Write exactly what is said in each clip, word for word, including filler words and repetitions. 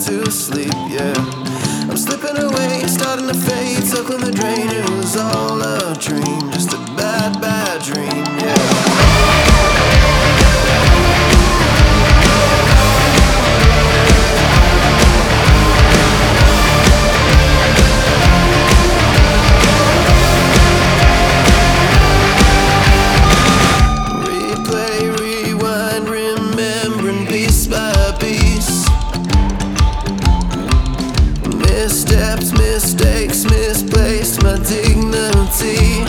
to sleep, yeah. I'm slipping away, starting to fade, circling the drain. It was all a dream, just a bad, bad dream, yeah. Missteps, mistakes, misplaced my dignity.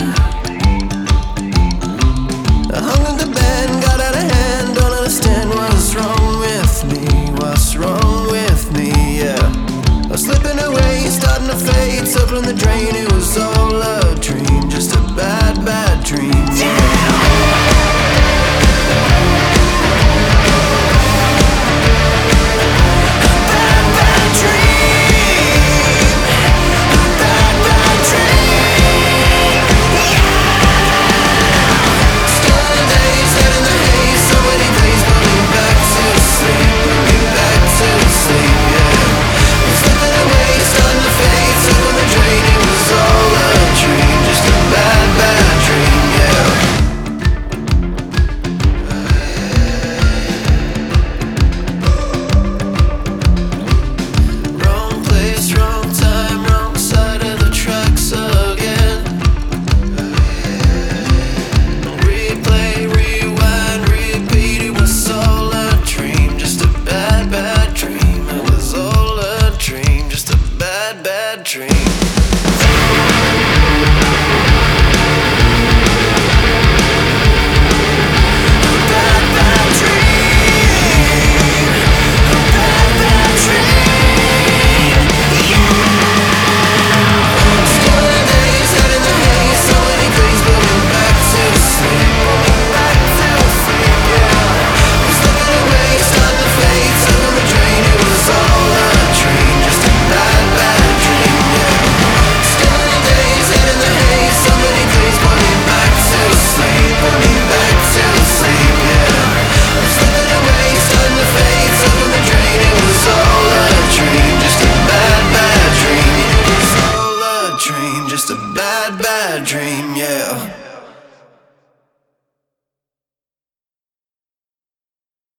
I hung in the bed, got out of hand. Don't understand what's wrong with me. What's wrong with me, yeah. I was slipping away, starting to fade, circling the drain. It was all a dream, just a bad, bad dream, yeah. Dream. Just a bad, bad dream, yeah.